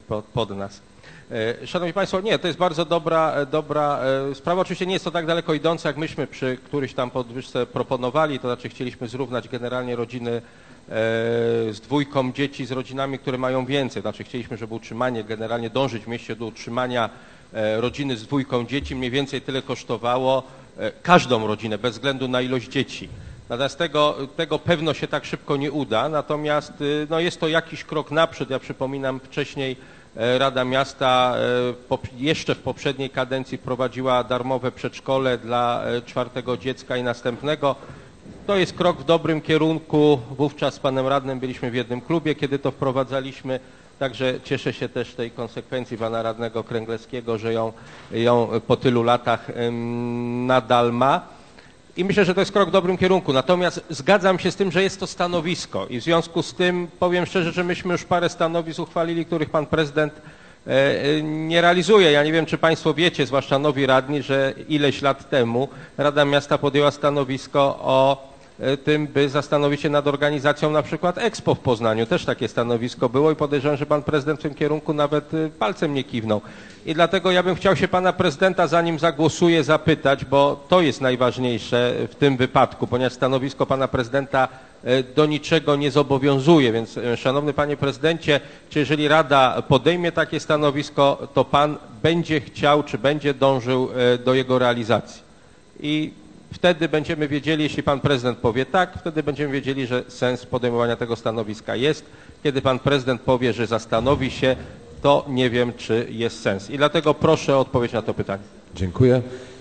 pod nas. Szanowni Państwo, nie, to jest bardzo dobra sprawa. Oczywiście nie jest to tak daleko idące, jak myśmy przy któryś tam podwyżce proponowali, to znaczy chcieliśmy zrównać generalnie rodziny z dwójką dzieci z rodzinami, które mają więcej. Znaczy chcieliśmy, żeby utrzymanie, generalnie dążyć w mieście do utrzymania rodziny z dwójką dzieci mniej więcej tyle kosztowało każdą rodzinę, bez względu na ilość dzieci. Natomiast tego pewno się tak szybko nie uda, natomiast no, jest to jakiś krok naprzód. Ja przypominam, wcześniej Rada Miasta jeszcze w poprzedniej kadencji wprowadziła darmowe przedszkole dla czwartego dziecka i następnego. To jest krok w dobrym kierunku. Wówczas z panem radnym byliśmy w jednym klubie, kiedy to wprowadzaliśmy. Także cieszę się też tej konsekwencji pana radnego Kręglewskiego, że ją po tylu latach nadal ma. I myślę, że to jest krok w dobrym kierunku. Natomiast zgadzam się z tym, że jest to stanowisko i w związku z tym powiem szczerze, że myśmy już parę stanowisk uchwalili, których pan prezydent nie realizuje. Ja nie wiem, czy państwo wiecie, zwłaszcza nowi radni, że ileś lat temu Rada Miasta podjęła stanowisko o tym, by zastanowić się nad organizacją na przykład Expo w Poznaniu. Też takie stanowisko było i podejrzewam, że pan prezydent w tym kierunku nawet palcem nie kiwnął. I dlatego ja bym chciał się pana prezydenta, zanim zagłosuje, zapytać, bo to jest najważniejsze w tym wypadku, ponieważ stanowisko pana prezydenta do niczego nie zobowiązuje. Więc szanowny panie prezydencie, czy jeżeli Rada podejmie takie stanowisko, to pan będzie chciał, czy będzie dążył do jego realizacji? I wtedy będziemy wiedzieli, jeśli pan prezydent powie tak, wtedy będziemy wiedzieli, że sens podejmowania tego stanowiska jest. Kiedy pan prezydent powie, że zastanowi się, to nie wiem, czy jest sens. I dlatego proszę o odpowiedź na to pytanie. Dziękuję.